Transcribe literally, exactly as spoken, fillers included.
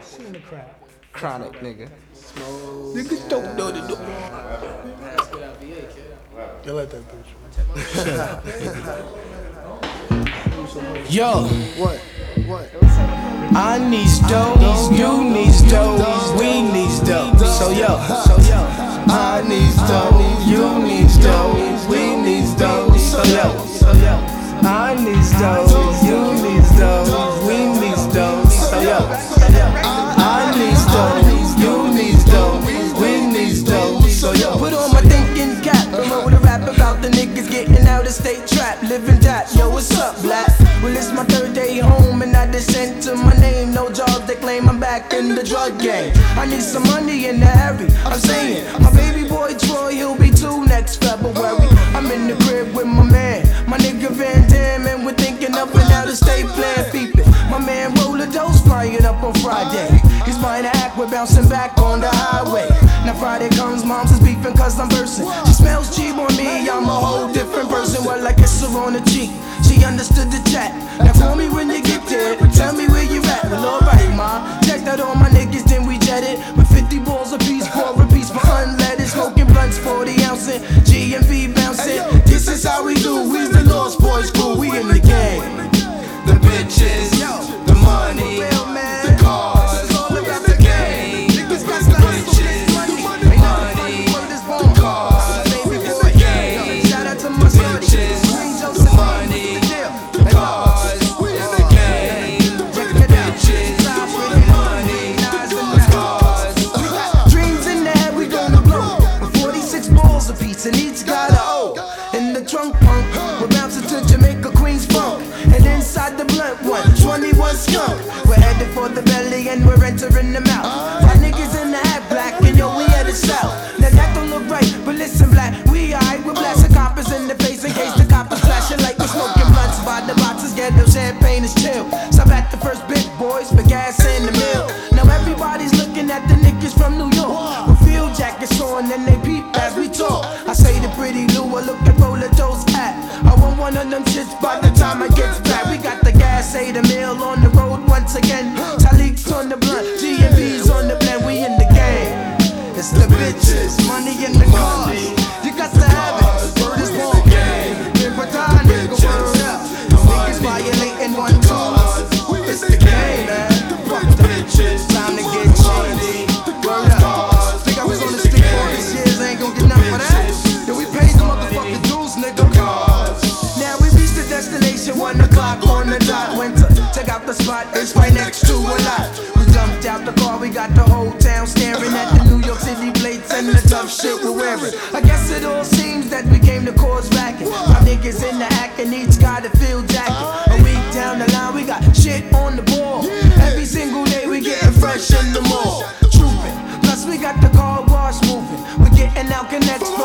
Seen the crack. Chronic, nigga. Smoke. Nigga, don't know the door. You let that bitch. Yo. What? What? I need dough, you need dough, we need dough. So yo, so yo. I need dough, you need dough, we need dough. So yo, so yo. I need dough, you need dough, we need dough. So yo, so yo. I need dough, you need dough, we need dough. So yo. Put on my thinking cap, promote a rap about the niggas getting out of state trap, living that. Yo, what's up, black? Well, it's my third day home and I descend to my name. No job, they claim I'm back in the drug game. I need some money in the hurry. I'm saying, my baby boy Troy, he'll be two next February. I'm in the crib with my man, my nigga Van Dam, and we're thinking up and out of state plan, peeping. My man Roller Dose flying up on Friday. He's buying an act, we're bouncing back on the highway. Now Friday comes, mom's is beefing cause I'm bursting. She smells cheap on me, I'm a whole different person. Well, I kiss her on the cheek, she understood the chat. Now call me when you get there, tell me where you at. Well, alright, ma, check that all my niggas, then we jet it. With fifty balls a piece, four a piece for unleaded. Smoking blunts, forty ounces, G and V bouncing. This is how we do, we the Lost Boys crew, we in the game. The bitches, the money, the cars, the game. The bitches, the money, the cars, the game. Shout out to my bitches, the money, the cars, the game. The bitches, the money, the cars. Dreams in the head, we gonna blow. With forty-six balls a piece, and each got a O. In the trunk punk, we're bouncing to Jamaica Queens funk. And inside the blunt one, twenty-one skunk. We're headed for the belly and we're entering the mouth. My niggas in the hat black and yo, we headed south. Now that don't look right, but listen black, we alright. We're blasting coppers in the face in case the coppers flashing like we're smoking blunts. By the boxes, get no champagne is chill. Stop at the first big boys for gas in the mill. Now everybody's looking at the niggas from New York with field jackets on and they peep as we talk. I say to Pretty Lou, I look at Roller Dose hat. I want one of them shits by the time I get back. We got the gas, say the mill on the road once again. Talik's on the blunt, G and B's on the blend. We in the game. It's the bitches, money in the cars. You got to have it. Word is born. Never die, nigga. Word up. Niggas violating one cause. It's the game, man. Fuck the bitches. Time to get cheesy. Word up. Think I was on the street for this years. Ain't gon' get nothing for that. Then we paid the motherfucking dues, nigga. Now we reached the destination, one o'clock on the dot. Went to check out the spot, it's right next to a lot. We jumped out the car, we got the whole town staring at the New York City plates and the tough shit we're wearing. I guess it all seems that we came to cause racket. My niggas in the act and each got a field jacket. A week down the line, we got shit on the ball. Every single day we getting fresh in the mall. Trooping, plus we got the car wash moving. We're getting out connects.